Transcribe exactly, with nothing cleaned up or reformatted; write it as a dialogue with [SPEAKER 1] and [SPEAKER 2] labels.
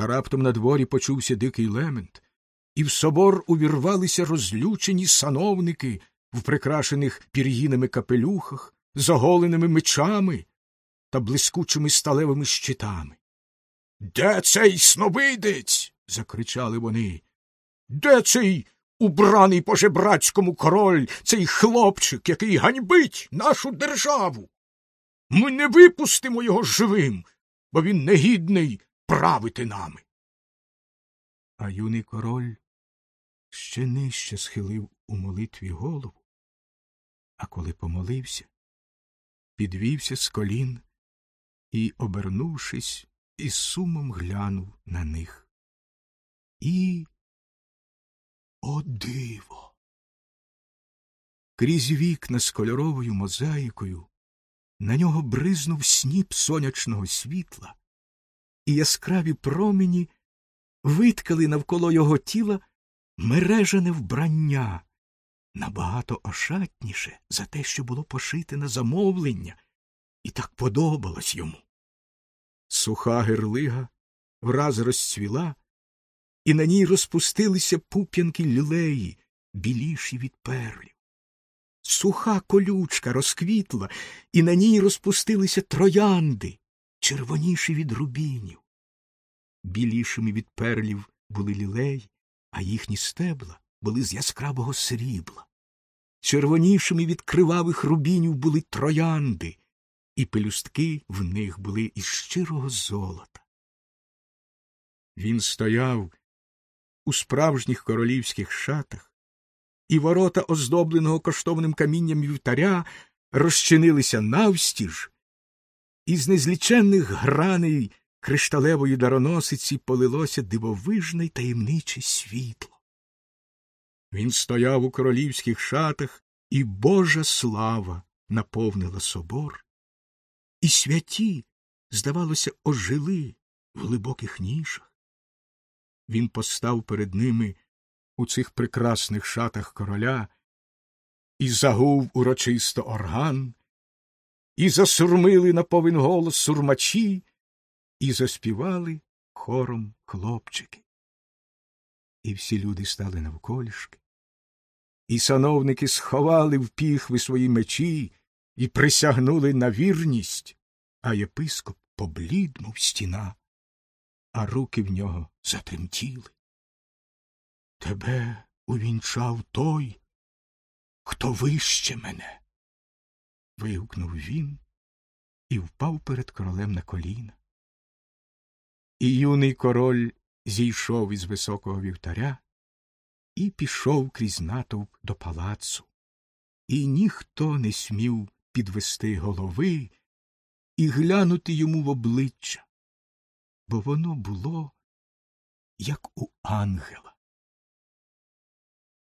[SPEAKER 1] Та раптом на дворі почувся дикий лемент, і в собор увірвалися розлючені сановники в прикрашених пір'їнами капелюхах, з оголеними мечами та блискучими сталевими щитами. «Де цей сновидець?» – закричали вони. «Де цей убраний по-жебрацькому король, цей хлопчик, який ганьбить нашу державу? Ми не випустимо його живим, бо він негідний правити нами!» А юний король ще нижче схилив у молитві голову, а коли помолився, підвівся з колін і, обернувшись, із сумом глянув на них. І, о диво! Крізь вікна з кольоровою мозаїкою на нього бризнув сніп сонячного світла, і яскраві промені виткали навколо його тіла мережане вбрання, набагато ошатніше за те, що було пошите на замовлення, і так подобалось йому. Суха гирлига враз розцвіла, і на ній розпустилися пуп'янки лілеї, біліші від перлів. Суха колючка розквітла, і на ній розпустилися троянди, червоніші від рубінів. Білішими від перлів були лілеї, а їхні стебла були з яскравого срібла. Червонішими від кривавих рубінів були троянди, і пелюстки в них були із щирого золота. Він стояв у справжніх королівських шатах, і ворота оздобленого коштовним камінням вівтаря розчинилися навстіж, і з незліченних граней кришталевої дароносиці полилося дивовижне й таємниче світло. Він стояв у королівських шатах, і Божа слава наповнила собор, і святі, здавалося, ожили в глибоких нішах. Він постав перед ними у цих прекрасних шатах короля, і загув урочисто орган, і засурмили на повен голос сурмачі, і заспівали хором хлопчики. І всі люди стали навколішки, і сановники сховали в піхви свої мечі і присягнули на вірність, а єпископ поблід, мов стіна, а руки в нього затремтіли. «Тебе увінчав той, хто вище мене!» – вигукнув він і впав перед королем на коліна. І юний король зійшов із високого вівтаря і пішов крізь натовп до палацу, і ніхто не смів підвести голови і глянути йому в обличчя, бо воно було, як у ангела.